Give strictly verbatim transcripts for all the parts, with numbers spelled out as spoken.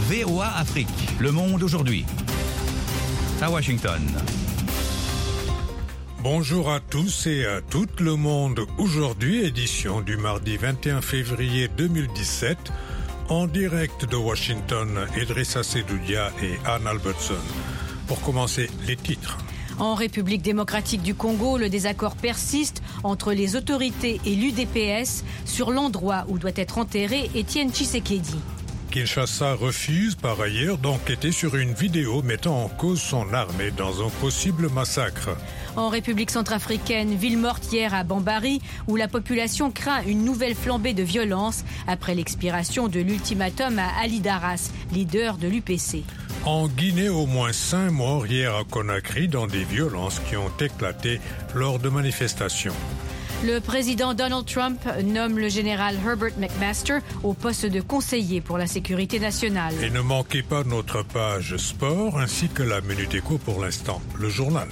V O A Afrique. Le monde aujourd'hui. À Washington. Bonjour à tous et à toutes. Le monde aujourd'hui, édition du mardi vingt et un février deux mille dix-sept. En direct de Washington, Idrissa Sedoudia et Anne Albertson. Pour commencer, les titres. En République démocratique du Congo, le désaccord persiste entre les autorités et l'U D P S sur l'endroit où doit être enterré Étienne Tshisekedi. Kinshasa refuse par ailleurs d'enquêter sur une vidéo mettant en cause son armée dans un possible massacre. En République centrafricaine, ville morte hier à Bambari, où la population craint une nouvelle flambée de violence après l'expiration de l'ultimatum à Ali Daras, leader de l'U P C. En Guinée, au moins cinq morts hier à Conakry dans des violences qui ont éclaté lors de manifestations. Le président Donald Trump nomme le général Herbert McMaster au poste de conseiller pour la sécurité nationale. Et ne manquez pas notre page sport ainsi que la Minute Éco pour l'instant, le journal.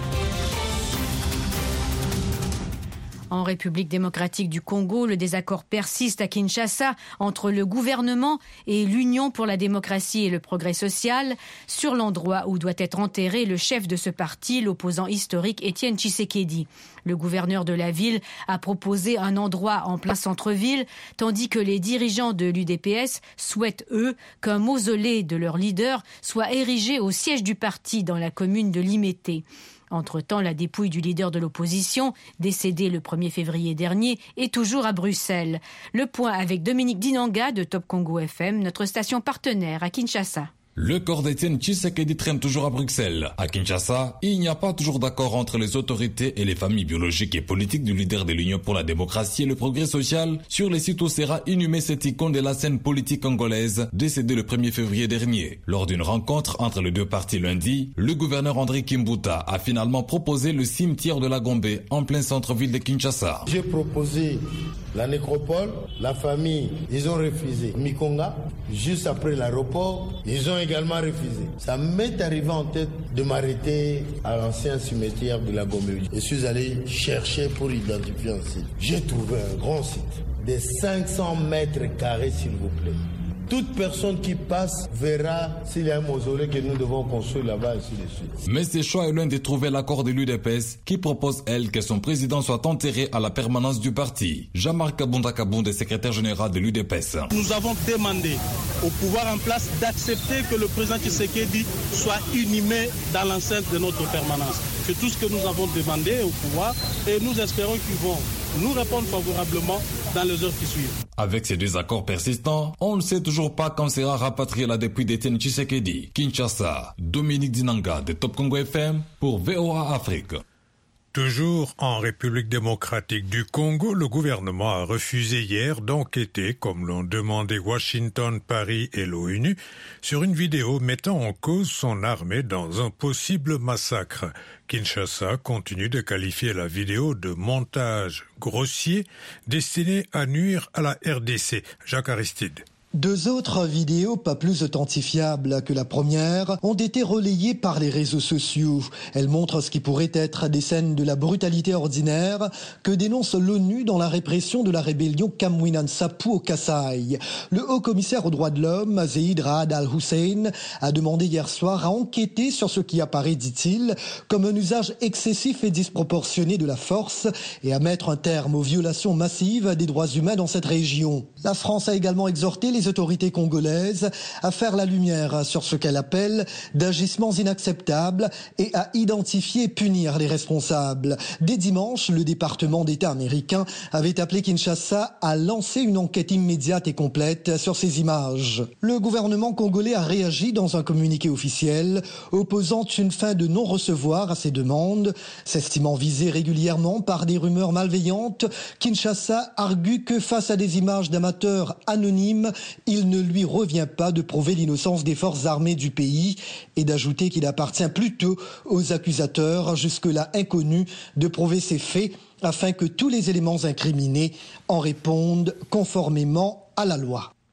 En République démocratique du Congo, le désaccord persiste à Kinshasa entre le gouvernement et l'Union pour la démocratie et le progrès social sur l'endroit où doit être enterré le chef de ce parti, l'opposant historique Étienne Tshisekedi. Le gouverneur de la ville a proposé un endroit en plein centre-ville, tandis que les dirigeants de l'U D P S souhaitent, eux, qu'un mausolée de leur leader soit érigé au siège du parti dans la commune de Limete. Entre-temps, la dépouille du leader de l'opposition, décédé le premier février dernier, est toujours à Bruxelles. Le point avec Dominique Dinanga de Top Congo F M, notre station partenaire à Kinshasa. Le corps d'Étienne Tshisekedi traîne toujours à Bruxelles. À Kinshasa, il n'y a pas toujours d'accord entre les autorités et les familles biologiques et politiques du leader de l'Union pour la démocratie et le progrès social sur les sites où sera inhumé cette icône de la scène politique congolaise, décédé le premier février dernier. Lors d'une rencontre entre les deux partis lundi, le gouverneur André Kimbuta a finalement proposé le cimetière de la Gombe en plein centre-ville de Kinshasa. J'ai proposé la nécropole, la famille, ils ont refusé. Mikonga, juste après l'aéroport, ils ont également refusé. Ça m'est arrivé en tête de m'arrêter à l'ancien cimetière de la Gombe. Je suis allé chercher pour identifier un site. J'ai trouvé un grand site de cinq cents mètres carrés, s'il vous plaît. Toute personne qui passe verra s'il y a un mausolée que nous devons construire là-bas, et ainsi de suite. Mais ce choix est loin de trouver l'accord de l'U D P S qui propose, elle, que son président soit enterré à la permanence du parti. Jean-Marc Kabunda Kabunde, secrétaire général de l'U D P S. Nous avons demandé au pouvoir en place d'accepter que le président Tshisekedi soit inhumé dans l'enceinte de notre permanence. C'est tout ce que nous avons demandé au pouvoir et nous espérons qu'ils vont nous répondre favorablement dans les heures qui suivent. Avec ces deux accords persistants, on ne sait toujours pas quand sera rapatriée la dépouille d'Étienne Tshisekedi. Kinshasa, Dominique Dinanga de Top Congo F M pour V O A Afrique. Toujours en République démocratique du Congo, le gouvernement a refusé hier d'enquêter, comme l'ont demandé Washington, Paris et l'ONU, sur une vidéo mettant en cause son armée dans un possible massacre. Kinshasa continue de qualifier la vidéo de montage grossier destiné à nuire à la R D C. Jacques Aristide. Deux autres vidéos, pas plus authentifiables que la première, ont été relayées par les réseaux sociaux. Elles montrent ce qui pourrait être des scènes de la brutalité ordinaire que dénonce l'ONU dans la répression de la rébellion Kamwina Nsapu au Kasaï. Le haut-commissaire aux droits de l'homme, Zeid Ra'ad al-Hussein, a demandé hier soir à enquêter sur ce qui apparaît, dit-il, comme un usage excessif et disproportionné de la force et à mettre un terme aux violations massives des droits humains dans cette région. La France a également exhorté les autorités congolaises à faire la lumière sur ce qu'elle appelle d'agissements inacceptables et à identifier et punir les responsables. Dès dimanche, le département d'État américain avait appelé Kinshasa à lancer une enquête immédiate et complète sur ces images. Le gouvernement congolais a réagi dans un communiqué officiel, opposant une fin de non-recevoir à ces demandes. S'estimant visé régulièrement par des rumeurs malveillantes, Kinshasa argue que face à des images d'amateurs anonymes, il ne lui revient pas de prouver l'innocence des forces armées du pays et d'ajouter qu'il appartient plutôt aux accusateurs, jusque-là inconnus, de prouver ces faits afin que tous les éléments incriminés en répondent conformément à la loi.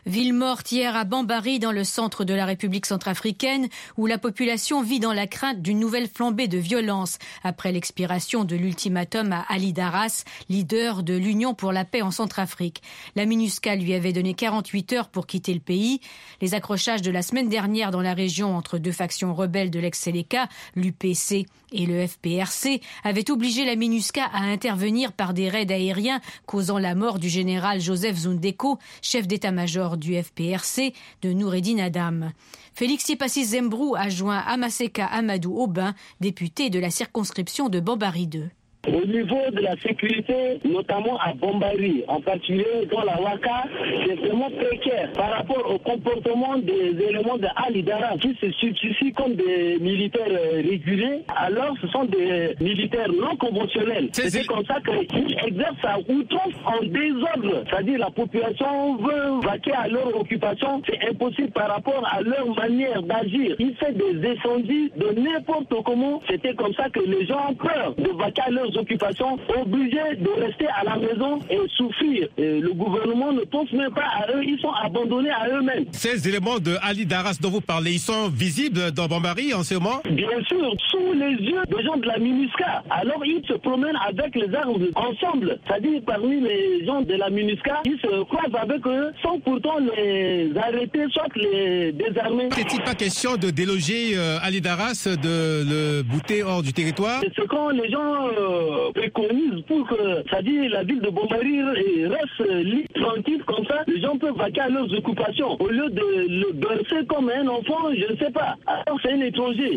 Ville morte hier à Bambari, dans le centre de la République centrafricaine, où la population vit dans la crainte d'une nouvelle flambée de violence après l'expiration de l'ultimatum à Ali Daras, leader de l'Union pour la paix en Centrafrique. La MINUSCA lui avait donné quarante-huit heures pour quitter le pays. Les accrochages de la semaine dernière dans la région entre deux factions rebelles de l'ex-Séléka, l'U P C et le F P R C, avaient obligé la MINUSCA à intervenir par des raids aériens, causant la mort du général Joseph Zundeko, chef d'état-major du F P R C, de Noureddin Adam. Félix Sipassi Zembrou a joint Amaseka Amadou Aubin, député de la circonscription de Bambari deux. Au niveau de la sécurité, notamment à Bambari, en particulier dans la Waka, c'est vraiment précaire par rapport au comportement des éléments de Ali Dara qui se substituent comme des militaires réguliers, alors ce sont des militaires non conventionnels. C'est, c'est comme ça qu'ils exercent à outrance en désordre. C'est-à-dire la population veut vaquer à leur occupation, c'est impossible par rapport à leur manière d'agir. Ils font des incendies de n'importe comment. C'était comme ça que les gens ont peur de vaquer à leur occupations, obligés de rester à la maison et souffrir. Et le gouvernement ne pense même pas à eux, ils sont abandonnés à eux-mêmes. Ces éléments de Ali Daras dont vous parlez, ils sont visibles dans Bambari en ce moment? Bien sûr, sous les yeux des gens de la MINUSCA. Alors ils se promènent avec les armes ensemble. C'est-à-dire parmi les gens de la MINUSCA, ils se croisent avec eux sans pourtant les arrêter, soit les désarmer. N'est-il pas question de déloger euh, Ali Daras, de le bouter hors du territoire? C'est ce quand les gens euh, préconise pour que, c'est-à-dire la ville de Bambari reste libre, tranquille, comme ça, les gens peuvent vaquer à leurs occupations. Au lieu de le bercer comme un enfant, je ne sais pas. Alors c'est un étranger.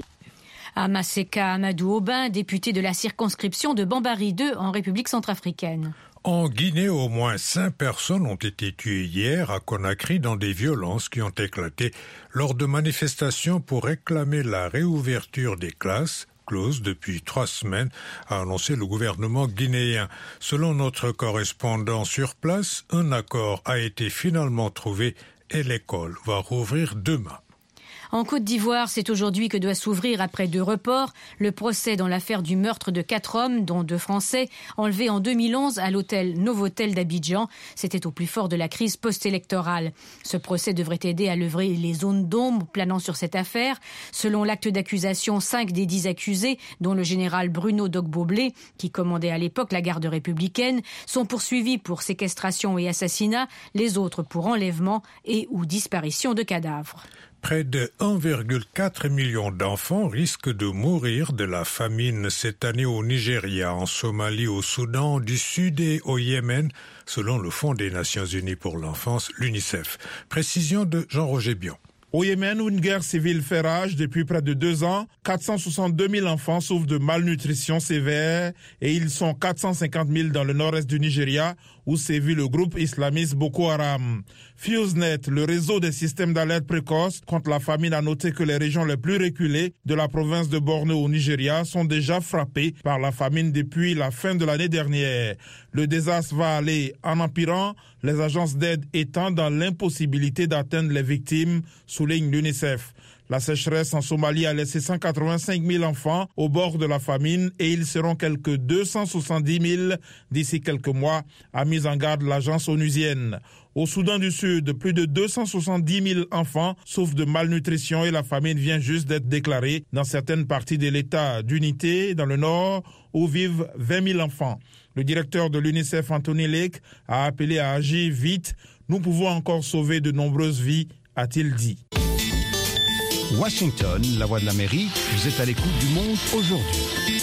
Amaseka Amadou Aubin, député de la circonscription de Bambari deux en République centrafricaine. En Guinée, au moins cinq personnes ont été tuées hier à Conakry dans des violences qui ont éclaté lors de manifestations pour réclamer la réouverture des classes close depuis trois semaines, a annoncé le gouvernement guinéen. Selon notre correspondant sur place, un accord a été finalement trouvé et l'école va rouvrir demain. En Côte d'Ivoire, c'est aujourd'hui que doit s'ouvrir, après deux reports, le procès dans l'affaire du meurtre de quatre hommes, dont deux Français, enlevés en deux mille onze à l'hôtel Novotel d'Abidjan. C'était au plus fort de la crise post-électorale. Ce procès devrait aider à lever les zones d'ombre planant sur cette affaire. Selon l'acte d'accusation, cinq des dix accusés, dont le général Bruno Dogboblé, qui commandait à l'époque la garde républicaine, sont poursuivis pour séquestration et assassinat, les autres pour enlèvement et ou disparition de cadavres. Près de un virgule quatre million d'enfants risquent de mourir de la famine cette année au Nigeria, en Somalie, au Soudan du Sud et au Yémen, selon le Fonds des Nations Unies pour l'enfance, l'UNICEF. Précision de Jean-Roger Bion. Au Yémen, où une guerre civile fait rage depuis près de deux ans, quatre cent soixante-deux mille enfants souffrent de malnutrition sévère et ils sont quatre cent cinquante mille dans le nord-est du Nigeria, où sévit le groupe islamiste Boko Haram. FuseNet, le réseau des systèmes d'alerte précoce contre la famine, a noté que les régions les plus reculées de la province de Borno au Nigeria sont déjà frappées par la famine depuis la fin de l'année dernière. Le désastre va aller en empirant, les agences d'aide étant dans l'impossibilité d'atteindre les victimes, souligne l'UNICEF. La sécheresse en Somalie a laissé cent quatre-vingt-cinq mille enfants au bord de la famine et ils seront quelques deux cent soixante-dix mille d'ici quelques mois, a mis en garde l'agence onusienne. Au Soudan du Sud, plus de deux cent soixante-dix mille enfants souffrent de malnutrition et la famine vient juste d'être déclarée dans certaines parties de l'État d'Unité, dans le nord, où vivent vingt mille enfants. Le directeur de l'UNICEF, Anthony Lake, a appelé à agir vite. Nous pouvons encore sauver de nombreuses vies, a-t-il dit. Washington, la voix de l'Amérique, vous êtes à l'écoute du monde aujourd'hui.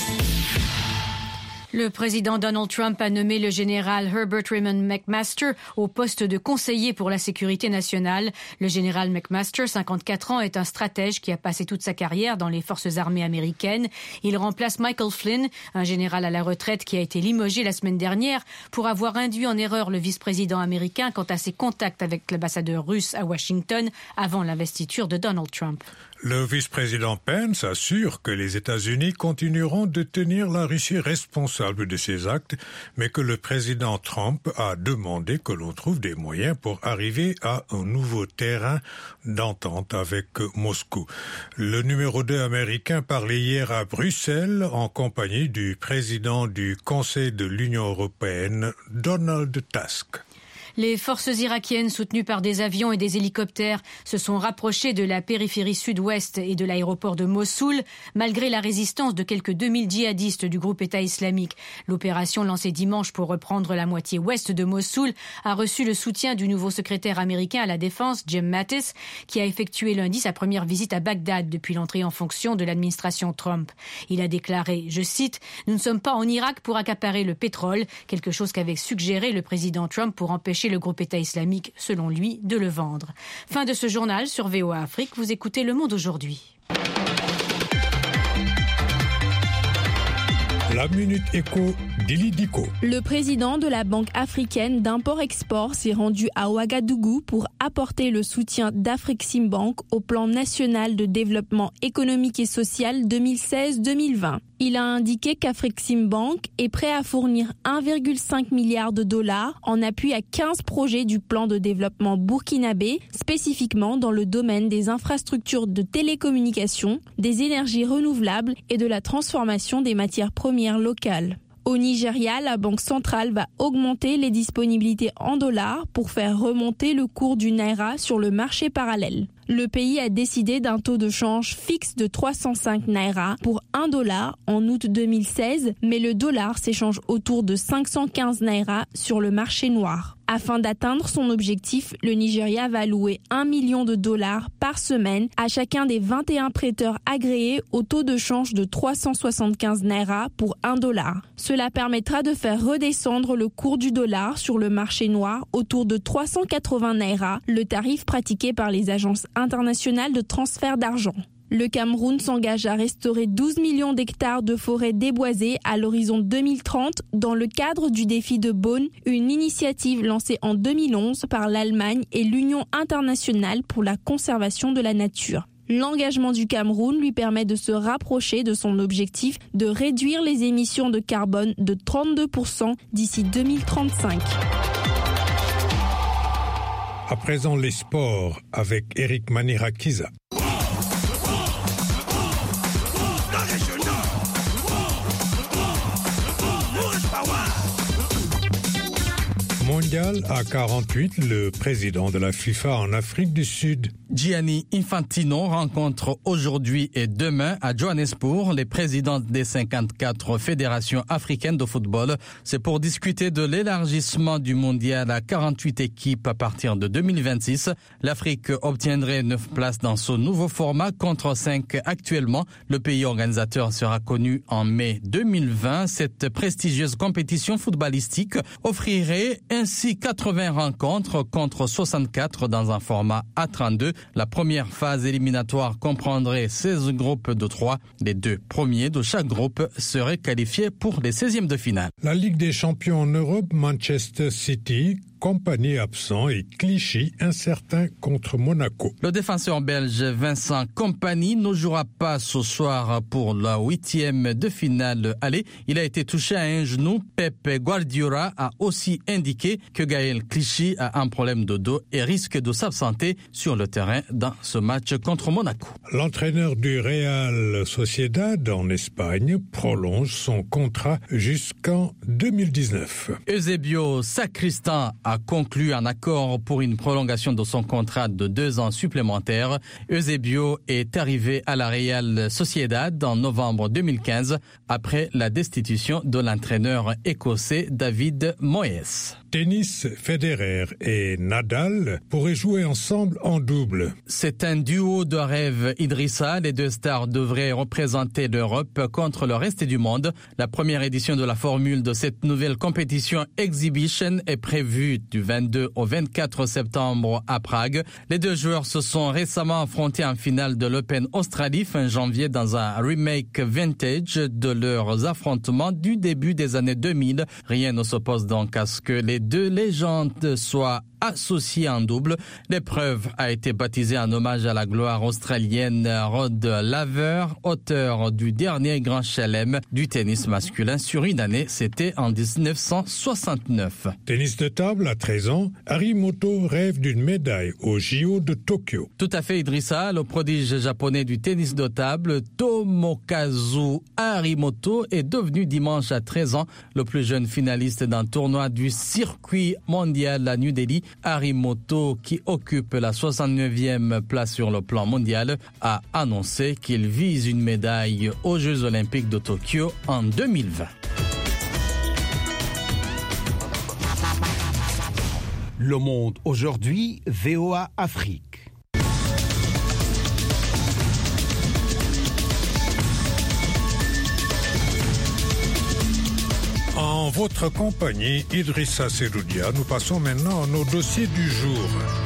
Le président Donald Trump a nommé le général Herbert Raymond McMaster au poste de conseiller pour la sécurité nationale. Le général McMaster, cinquante-quatre ans, est un stratège qui a passé toute sa carrière dans les forces armées américaines. Il remplace Michael Flynn, un général à la retraite qui a été limogé la semaine dernière pour avoir induit en erreur le vice-président américain quant à ses contacts avec l'ambassadeur russe à Washington avant l'investiture de Donald Trump. Le vice-président Pence assure que les États-Unis continueront de tenir la Russie responsable de ces actes, mais que le président Trump a demandé que l'on trouve des moyens pour arriver à un nouveau terrain d'entente avec Moscou. Le numéro deux américain parlait hier à Bruxelles en compagnie du président du Conseil de l'Union européenne, Donald Tusk. Les forces irakiennes soutenues par des avions et des hélicoptères se sont rapprochées de la périphérie sud-ouest et de l'aéroport de Mossoul, malgré la résistance de quelques deux mille djihadistes du groupe État islamique. L'opération lancée dimanche pour reprendre la moitié ouest de Mossoul a reçu le soutien du nouveau secrétaire américain à la Défense, Jim Mattis, qui a effectué lundi sa première visite à Bagdad depuis l'entrée en fonction de l'administration Trump. Il a déclaré, je cite, « Nous ne sommes pas en Irak pour accaparer le pétrole », quelque chose qu'avait suggéré le président Trump pour empêcher le groupe État islamique, selon lui, de le vendre. Fin de ce journal sur V O A Afrique. Vous écoutez Le Monde aujourd'hui. La Minute Éco d'Ili Diko. Le président de la Banque africaine d'import-export s'est rendu à Ouagadougou pour apporter le soutien d'Afreximbank au plan national de développement économique et social deux mille seize deux mille vingt. Il a indiqué qu'Afreximbank est prêt à fournir un virgule cinq milliard de dollars en appui à quinze projets du plan de développement burkinabé, spécifiquement dans le domaine des infrastructures de télécommunications, des énergies renouvelables et de la transformation des matières premières locales. Au Nigeria, la Banque centrale va augmenter les disponibilités en dollars pour faire remonter le cours du naira sur le marché parallèle. Le pays a décidé d'un taux de change fixe de trois cent cinq naira pour un dollar en août deux mille seize, mais le dollar s'échange autour de cinq cent quinze naira sur le marché noir. Afin d'atteindre son objectif, le Nigeria va allouer un million de dollars par semaine à chacun des vingt et un prêteurs agréés au taux de change de trois cent soixante-quinze naira pour un dollar. Cela permettra de faire redescendre le cours du dollar sur le marché noir autour de trois cent quatre-vingts naira, le tarif pratiqué par les agences internationales de transfert d'argent. Le Cameroun s'engage à restaurer douze millions d'hectares de forêts déboisées à l'horizon deux mille trente dans le cadre du défi de Beaune, une initiative lancée en deux mille onze par l'Allemagne et l'Union internationale pour la conservation de la nature. L'engagement du Cameroun lui permet de se rapprocher de son objectif de réduire les émissions de carbone de trente-deux pour cent d'ici deux mille trente-cinq. À présent, les sports avec Eric Manirakiza. Mondial à quarante-huit, le président de la FIFA en Afrique du Sud. Gianni Infantino rencontre aujourd'hui et demain à Johannesburg les présidents des cinquante-quatre fédérations africaines de football. C'est pour discuter de l'élargissement du mondial à quarante-huit équipes à partir de deux mille vingt-six. L'Afrique obtiendrait neuf places dans ce nouveau format contre cinq actuellement. Le pays organisateur sera connu en mai deux mille vingt. Cette prestigieuse compétition footballistique offrirait ainsi quatre-vingts rencontres contre soixante-quatre dans un format A trente-deux. La première phase éliminatoire comprendrait seize groupes de trois. Les deux premiers de chaque groupe seraient qualifiés pour les seizièmes de finale. La Ligue des champions en Europe, Manchester City, Kompany absent et Clichy incertain contre Monaco. Le défenseur belge Vincent Kompany ne jouera pas ce soir pour la huitième de finale aller. Il a été touché à un genou. Pep Guardiola a aussi indiqué que Gaël Clichy a un problème de dos et risque de s'absenter sur le terrain dans ce match contre Monaco. L'entraîneur du Real Sociedad en Espagne prolonge son contrat jusqu'en deux mille dix-neuf. Eusebio Sacristan a conclu un accord pour une prolongation de son contrat de deux ans supplémentaires. Eusebio est arrivé à la Real Sociedad en novembre deux mille quinze après la destitution de l'entraîneur écossais David Moyes. Tennis, Federer et Nadal pourraient jouer ensemble en double. C'est un duo de rêve Idrissa. Les deux stars devraient représenter l'Europe contre le reste du monde. La première édition de la formule de cette nouvelle compétition Exhibition est prévue du vingt-deux au vingt-quatre septembre à Prague. Les deux joueurs se sont récemment affrontés en finale de l'Open Australie fin janvier dans un remake vintage de leurs affrontements du début des années deux mille. Rien ne s'oppose donc à ce que les deux légendes soient associés en double. L'épreuve a été baptisée en hommage à la gloire australienne Rod Laver, auteur du dernier grand chelem du tennis masculin sur une année, c'était en dix-neuf cent soixante-neuf. Tennis de table à treize ans, Harimoto rêve d'une médaille aux J O de Tokyo. Tout à fait, Idrissa, le prodige japonais du tennis de table, Tomokazu Harimoto, est devenu dimanche à treize ans le plus jeune finaliste d'un tournoi du circuit mondial à New Delhi. Harimoto, qui occupe la soixante-neuvième place sur le plan mondial, a annoncé qu'il vise une médaille aux Jeux olympiques de Tokyo en deux mille vingt. Le Monde aujourd'hui, V O A Afrique. En votre compagnie, Idrissa Seroudia, nous passons maintenant à nos dossiers du jour.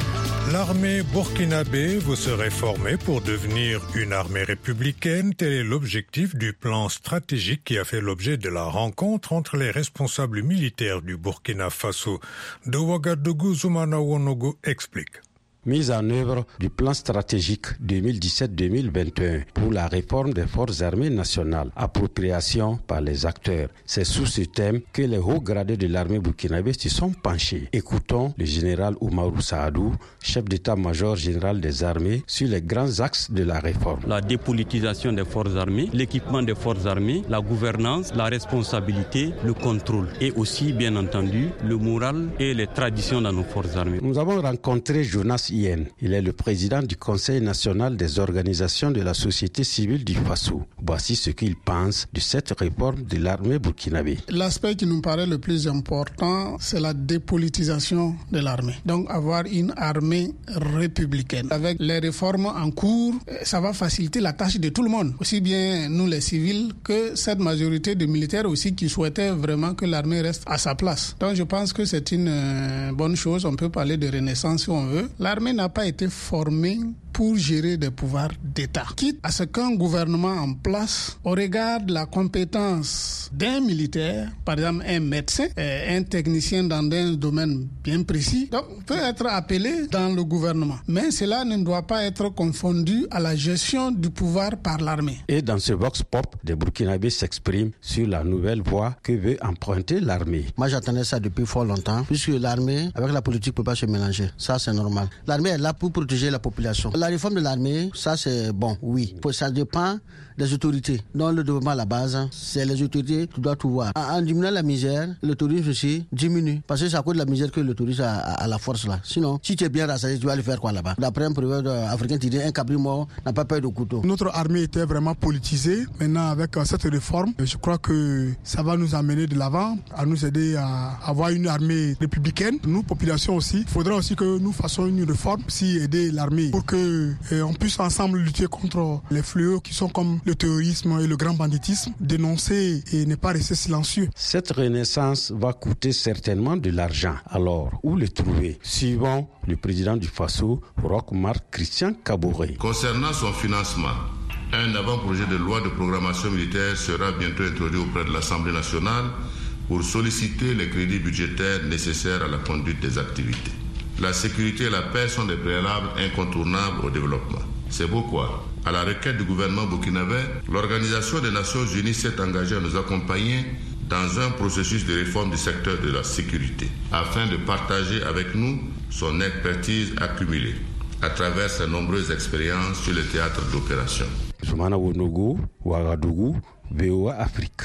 L'armée burkinabé vous serait formée pour devenir une armée républicaine. Tel est l'objectif du plan stratégique qui a fait l'objet de la rencontre entre les responsables militaires du Burkina Faso. De Ouagadougou, Zoumana Wonogo explique. Mise en œuvre du plan stratégique deux mille dix-sept deux mille vingt et un pour la réforme des forces armées nationales, appropriation par les acteurs. C'est sous ce thème que les hauts gradés de l'armée burkinabé se sont penchés. Écoutons le général Oumarou Saadou, chef d'état-major général des armées, sur les grands axes de la réforme. La dépolitisation des forces armées, l'équipement des forces armées, la gouvernance, la responsabilité, le contrôle et aussi, bien entendu, le moral et les traditions dans nos forces armées. Nous avons rencontré Jonas Il est le président du Conseil national des organisations de la société civile du Faso. Voici ce qu'il pense de cette réforme de l'armée burkinabé. L'aspect qui nous paraît le plus important, c'est la dépolitisation de l'armée. Donc avoir une armée républicaine. Avec les réformes en cours, ça va faciliter la tâche de tout le monde. Aussi bien nous les civils que cette majorité de militaires aussi qui souhaitaient vraiment que l'armée reste à sa place. Donc je pense que c'est une bonne chose. On peut parler de renaissance si on veut. L'armée n'a pas été formée pour gérer des pouvoirs d'État. Quitte à ce qu'un gouvernement en place, au regard de la compétence d'un militaire, par exemple un médecin, un technicien dans un domaine bien précis, donc, peut être appelé dans le gouvernement. Mais cela ne doit pas être confondu à la gestion du pouvoir par l'armée. Et dans ce vox pop, des Burkinabés s'expriment sur la nouvelle voie que veut emprunter l'armée. Moi j'attendais ça depuis fort longtemps, puisque l'armée, avec la politique, ne peut pas se mélanger. Ça c'est normal. L'armée est là pour protéger la population. La réforme de l'armée, ça c'est bon, oui. Ça dépend des autorités. Dans le développement à la base, c'est les autorités qui doivent tout voir. En, en diminuant la misère, le tourisme aussi diminue. Parce que c'est à cause de la misère que le tourisme a, a, a la force là. Sinon, si tu es bien rassasié, tu vas le faire quoi là-bas? D'après un proverbe africain, tu dis un cabri mort n'a pas peur de couteau. Notre armée était vraiment politisée. Maintenant, avec euh, cette réforme, je crois que ça va nous amener de l'avant, à nous aider à avoir une armée républicaine. Nous, population aussi, il faudra aussi que nous fassions une réforme, si aider l'armée, pour que euh, on puisse ensemble lutter contre les fléaux qui sont comme le terrorisme et le grand banditisme, dénoncer et ne pas rester silencieux. Cette renaissance va coûter certainement de l'argent. Alors, où le trouver? Suivant le président du Faso, Roch-Marc Christian Kaboré. Concernant son financement, un avant-projet de loi de programmation militaire sera bientôt introduit auprès de l'Assemblée nationale pour solliciter les crédits budgétaires nécessaires à la conduite des activités. La sécurité et la paix sont des préalables incontournables au développement. C'est pourquoi, à la requête du gouvernement burkinabé, l'Organisation des Nations Unies s'est engagée à nous accompagner dans un processus de réforme du secteur de la sécurité, afin de partager avec nous son expertise accumulée à travers ses nombreuses expériences sur les théâtres d'opération. Zoumana Wonogo, Ouagadougou, V O A Afrique.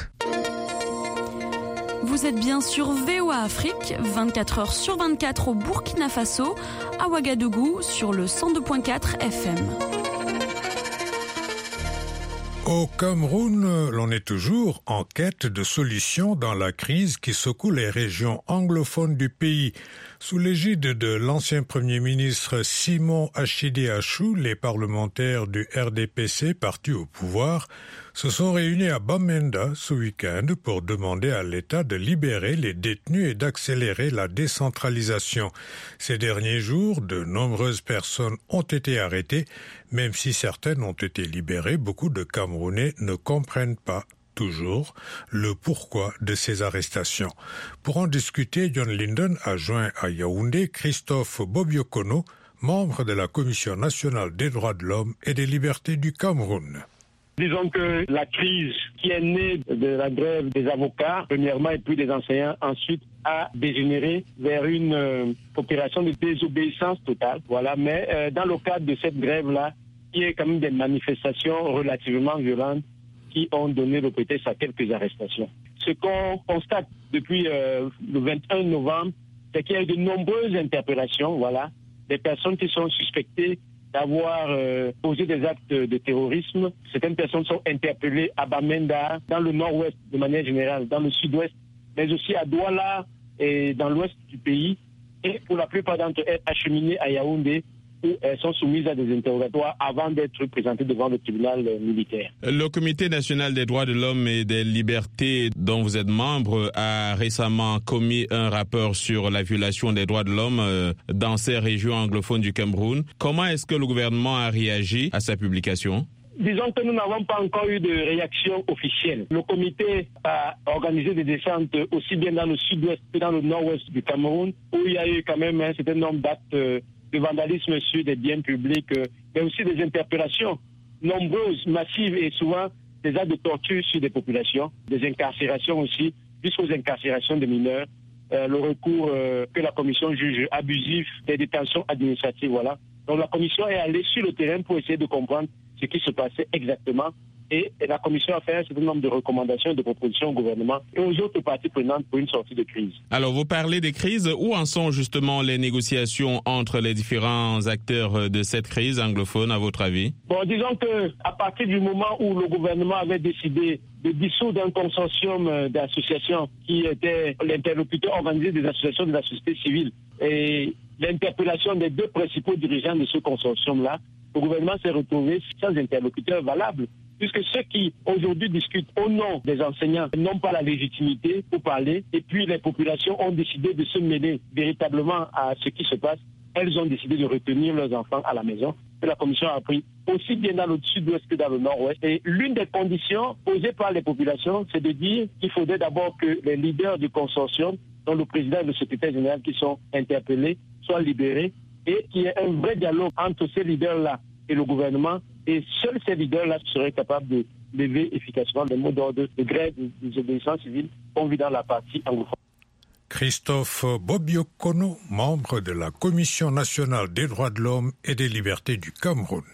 Vous êtes bien sur V O A Afrique, vingt-quatre heures sur vingt-quatre au Burkina Faso, à Ouagadougou sur le cent deux virgule quatre F M. Au Cameroun, l'on est toujours en quête de solutions dans la crise qui secoue les régions anglophones du pays. Sous l'égide de l'ancien Premier ministre Simon Achidi Achou, les parlementaires du R D P C, parti au pouvoir, se sont réunis à Bamenda ce week-end pour demander à l'État de libérer les détenus et d'accélérer la décentralisation. Ces derniers jours, de nombreuses personnes ont été arrêtées. Même si certaines ont été libérées, beaucoup de Camerounais ne comprennent pas toujours le pourquoi de ces arrestations. Pour en discuter, John Linden a joint à Yaoundé Christophe Bobiokono, membre de la Commission nationale des droits de l'homme et des libertés du Cameroun. Disons que la crise qui est née de la grève des avocats, premièrement, et puis des enseignants, ensuite, a dégénéré vers une euh, opération de désobéissance totale. Voilà. Mais euh, dans le cadre de cette grève-là, il y a quand même des manifestations relativement violentes qui ont donné le prétexte à quelques arrestations. Ce qu'on constate depuis euh, le vingt et un novembre, c'est qu'il y a eu de nombreuses interpellations, voilà, des personnes qui sont suspectées d'avoir euh, posé des actes de terrorisme. Certaines personnes sont interpellées à Bamenda, dans le nord-ouest de manière générale, dans le sud-ouest, mais aussi à Douala et dans l'ouest du pays. Et pour la plupart d'entre elles, acheminées à Yaoundé, où elles sont soumises à des interrogatoires avant d'être présentées devant le tribunal militaire. Le Comité national des droits de l'homme et des libertés dont vous êtes membre a récemment commis un rapport sur la violation des droits de l'homme dans ces régions anglophones du Cameroun. Comment est-ce que le gouvernement a réagi à sa publication ? Disons que nous n'avons pas encore eu de réaction officielle. Le comité a organisé des descentes aussi bien dans le sud-ouest que dans le nord-ouest du Cameroun, où il y a eu quand même un certain nombre d'actes de vandalisme sur des biens publics, mais aussi des interpellations nombreuses, massives et souvent des actes de torture sur des populations, des incarcérations aussi, jusqu'aux incarcérations de mineurs, euh, le recours euh, que la commission juge abusif des détentions administratives, voilà. Donc la commission est allée sur le terrain pour essayer de comprendre ce qui se passait exactement. Et la Commission a fait un certain nombre de recommandations et de propositions au gouvernement et aux autres parties prenantes pour une sortie de crise. Alors, vous parlez des crises. Où en sont justement les négociations entre les différents acteurs de cette crise anglophone, à votre avis? Bon, disons qu'à partir du moment où le gouvernement avait décidé de dissoudre un consortium d'associations qui était l'interlocuteur organisé des associations de la société civile et l'interpellation des deux principaux dirigeants de ce consortium-là, le gouvernement s'est retrouvé sans interlocuteur valable, puisque ceux qui aujourd'hui discutent au nom des enseignants n'ont pas la légitimité pour parler, et puis les populations ont décidé de se mêler véritablement à ce qui se passe. Elles ont décidé de retenir leurs enfants à la maison, que la commission a pris aussi bien dans le sud-ouest que dans le nord-ouest. Et l'une des conditions posées par les populations, c'est de dire qu'il faudrait d'abord que les leaders du consortium, dont le président et le secrétaire général qui sont interpellés, soient libérés, et qu'il y ait un vrai dialogue entre ces leaders-là et le gouvernement, et seuls ces leaders-là seraient capables de lever efficacement les mots d'ordre de grève, de désobéissance civile qu'on vit dans la partie anglophone. Christophe Bobiokono, membre de la Commission nationale des droits de l'homme et des libertés du Cameroun.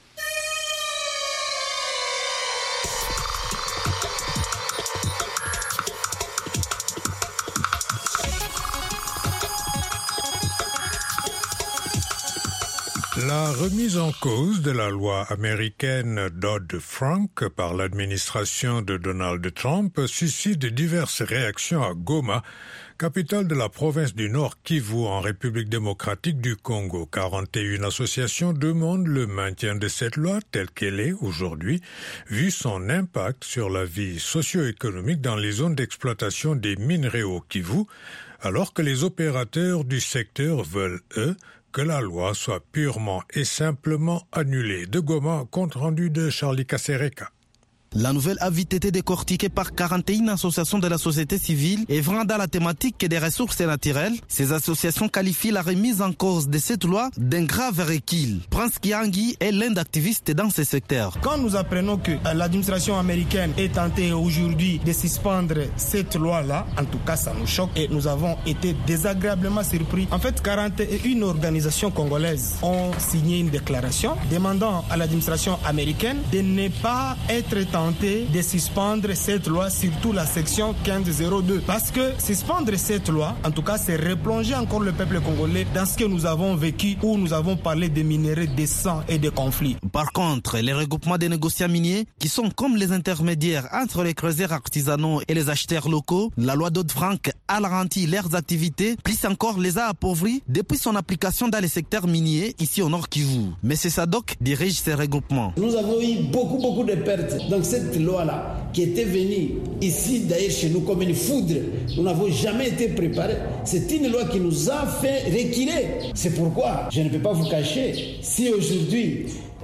La remise en cause de la loi américaine Dodd-Frank par l'administration de Donald Trump suscite diverses réactions à Goma, capitale de la province du Nord Kivu en République démocratique du Congo. quarante et une associations demandent le maintien de cette loi telle qu'elle est aujourd'hui, vu son impact sur la vie socio-économique dans les zones d'exploitation des minerais au Kivu, alors que les opérateurs du secteur veulent, eux, que la loi soit purement et simplement annulée. De Goma, compte rendu de Charlie Kasereka. La nouvelle a vite été décortiquée par quarante et une associations de la société civile œuvrant dans la thématique des ressources naturelles. Ces associations qualifient la remise en cause de cette loi d'un grave recul. Prince Kiangi est l'un d'activistes dans ce secteur. Quand nous apprenons que l'administration américaine est tentée aujourd'hui de suspendre cette loi-là, en tout cas ça nous choque et nous avons été désagréablement surpris. En fait, quarante et une organisations congolaises ont signé une déclaration demandant à l'administration américaine de ne pas être tentée de suspendre cette loi, surtout la section quinze zéro deux. Parce que suspendre cette loi, en tout cas, c'est replonger encore le peuple congolais dans ce que nous avons vécu, où nous avons parlé de minerais, de sang et de conflits. Par contre, les regroupements des négociants miniers, qui sont comme les intermédiaires entre les creuseurs artisanaux et les acheteurs locaux, la loi Dodd-Frank a ralenti leurs activités, plus encore les a appauvris depuis son application dans les secteurs miniers ici au Nord Kivu. Mais c'est Sadok dirige ces regroupements. Nous avons eu beaucoup, beaucoup de pertes. Donc cette loi-là, qui était venue ici d'ailleurs chez nous comme une foudre, nous n'avons jamais été préparés. C'est une loi qui nous a fait reculer. C'est pourquoi, je ne peux pas vous cacher, si aujourd'hui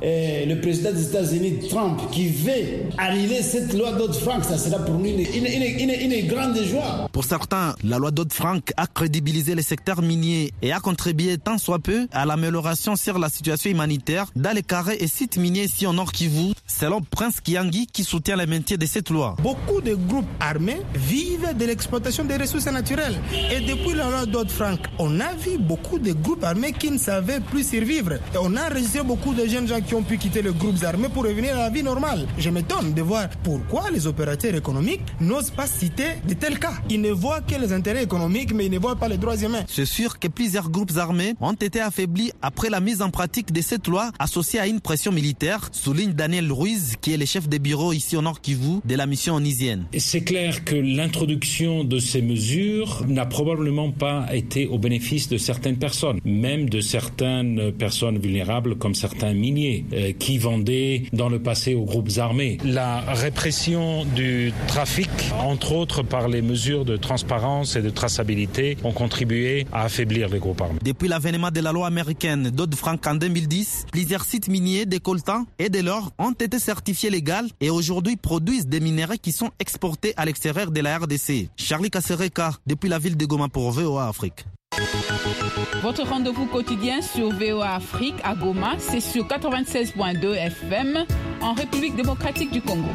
eh, le président des États-Unis, Trump, qui veut annuler cette loi Dodd-Frank, ça sera pour nous une, une, une, une, une grande joie. Pour certains, la loi Dodd-Frank a crédibilisé les secteurs miniers et a contribué tant soit peu à l'amélioration sur la situation humanitaire dans les carrés et sites miniers ici au Nord Kivu, selon Prince Kiangi qui soutient le maintien de cette loi. Beaucoup de groupes armés vivent de l'exploitation des ressources naturelles. Et depuis la loi Dodd-Frank, on a vu beaucoup de groupes armés qui ne savaient plus survivre. Et on a enregistré beaucoup de jeunes gens qui ont pu quitter les groupes armés pour revenir à la vie normale. Je m'étonne de voir pourquoi les opérateurs économiques n'osent pas citer de tels cas. Ils ne voient que les intérêts économiques, mais ils ne voient pas les droits humains. C'est sûr que plusieurs groupes armés ont été affaiblis après la mise en pratique de cette loi associée à une pression militaire, souligne Daniel Ruiz, qui est le chef de bureau ici au Nord Kivu de la mission onusienne. C'est clair que l'introduction de ces mesures n'a probablement pas été au bénéfice de certaines personnes, même de certaines personnes vulnérables comme certains miniers euh, qui vendaient dans le passé aux groupes armés. La répression du trafic, entre autres par les mesures de transparence et de traçabilité, ont contribué à affaiblir les groupes armés. Depuis l'avènement de la loi américaine Dodd-Frank en deux mille dix, plusieurs sites miniers de coltan et de l'or ont été certifiés légaux et aujourd'hui produisent des minerais qui sont exportés à l'extérieur de la R D C. Charlie Kasereka, depuis la ville de Goma pour V O A Afrique. Votre rendez-vous quotidien sur V O A Afrique à Goma, c'est sur quatre-vingt-seize virgule deux F M en République démocratique du Congo.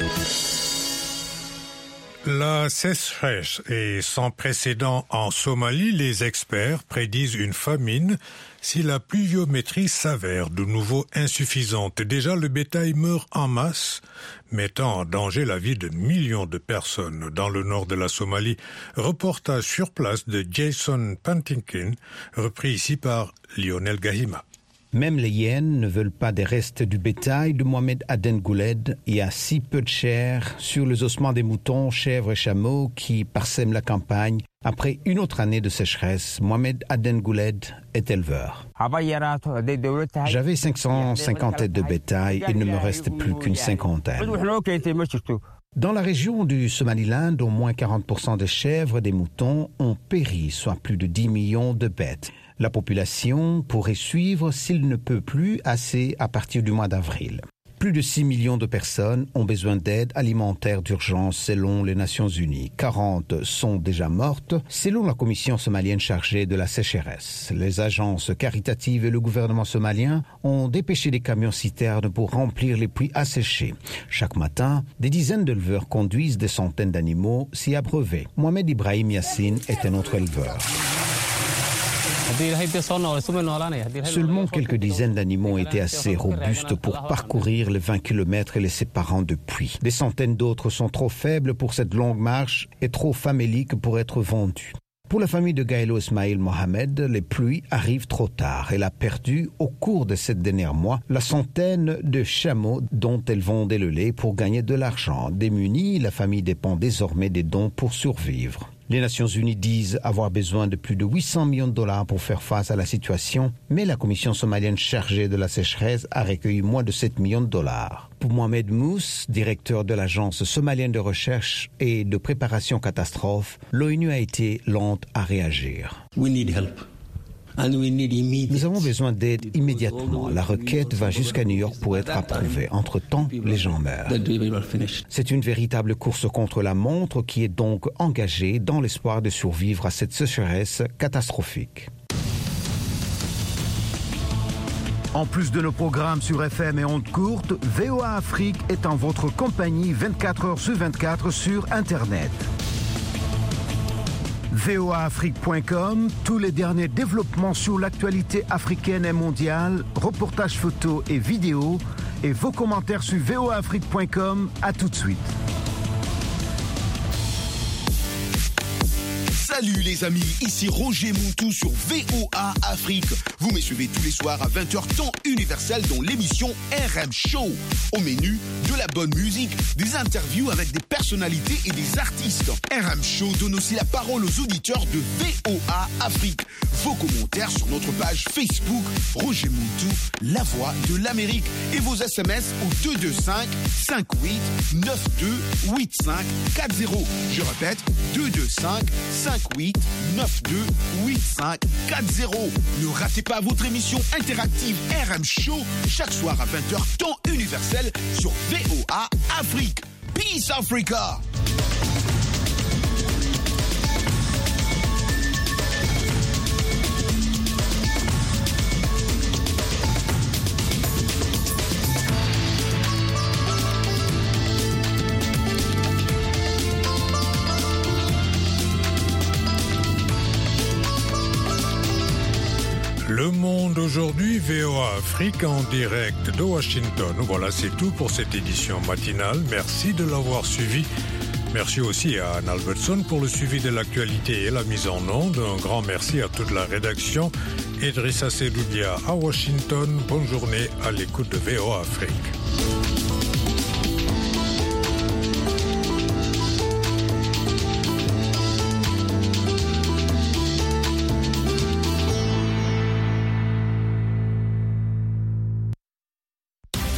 La sécheresse est sans précédent en Somalie. Les experts prédisent une famine si la pluviométrie s'avère de nouveau insuffisante. Déjà, le bétail meurt en masse, mettant en danger la vie de millions de personnes dans le nord de la Somalie. Reportage sur place de Jason Pantinkin, repris ici par Lionel Gahima. Même les hyènes ne veulent pas des restes du bétail de Mohamed Aden Gouled. Il y a si peu de chair sur les ossements des moutons, chèvres et chameaux qui parsèment la campagne. Après une autre année de sécheresse, Mohamed Aden Gouled est éleveur. J'avais cinq cent cinquante têtes de bétail, il ne me reste plus qu'une cinquantaine. Dans la région du Somaliland, au moins quarante pour cent des chèvres et des moutons ont péri, soit plus de dix millions de bêtes. La population pourrait suivre s'il ne peut plus assez à partir du mois d'avril. Plus de six millions de personnes ont besoin d'aide alimentaire d'urgence selon les Nations Unies. quarante sont déjà mortes selon la commission somalienne chargée de la sécheresse. Les agences caritatives et le gouvernement somalien ont dépêché des camions-citernes pour remplir les puits asséchés. Chaque matin, des dizaines d'éleveurs conduisent des centaines d'animaux s'y abreuver. Mohamed Ibrahim Yassine est un autre éleveur. Seulement quelques dizaines d'animaux étaient assez robustes pour parcourir les vingt kilomètres les séparant de puits. Des centaines d'autres sont trop faibles pour cette longue marche et trop faméliques pour être vendus. Pour la famille de Gaëlo Ismail Mohamed, les pluies arrivent trop tard. Elle a perdu, au cours de ces derniers mois, la centaine de chameaux dont elle vendait le lait pour gagner de l'argent. Démunie, la famille dépend désormais des dons pour survivre. Les Nations Unies disent avoir besoin de plus de huit cents millions de dollars pour faire face à la situation, mais la commission somalienne chargée de la sécheresse a recueilli moins de sept millions de dollars. Pour Mohamed Mous, directeur de l'agence somalienne de recherche et de préparation catastrophe, l'ONU a été lente à réagir. We need help. Nous avons besoin d'aide immédiatement. La requête va jusqu'à New York pour être approuvée. Entre-temps, les gens meurent. C'est une véritable course contre la montre qui est donc engagée dans l'espoir de survivre à cette sécheresse catastrophique. En plus de nos programmes sur F M et ondes courtes, V O A Afrique est en votre compagnie vingt-quatre heures sur vingt-quatre sur Internet. V O A Afrique point com, tous les derniers développements sur l'actualité africaine et mondiale, reportages photos et vidéos, et vos commentaires sur V O A Afrique point com. À tout de suite. Salut les amis, ici Roger Montou sur V O A Afrique. Vous me suivez tous les soirs à vingt heures temps universel dans l'émission R M Show. Au menu, de la bonne musique, des interviews avec des personnalités et des artistes. R M Show donne aussi la parole aux auditeurs de V O A Afrique. Vos commentaires sur notre page Facebook Roger Montou, la voix de l'Amérique. Et vos S M S au deux deux cinq, cinq huit, neuf deux, huit cinq quatre zéro. Je répète, deux deux cinq, cinq huit neuf deux huit cinq quatre zéro. Ne ratez pas votre émission interactive R M Show chaque soir à vingt heures temps universel sur V O A Afrique. Peace Africa! Le Monde aujourd'hui, V O A Afrique en direct de Washington. Voilà, c'est tout pour cette édition matinale. Merci de l'avoir suivi. Merci aussi à Anne Albertson pour le suivi de l'actualité et la mise en onde. Un grand merci à toute la rédaction. Idrissa Sedoudia à Washington. Bonne journée à l'écoute de V O A Afrique.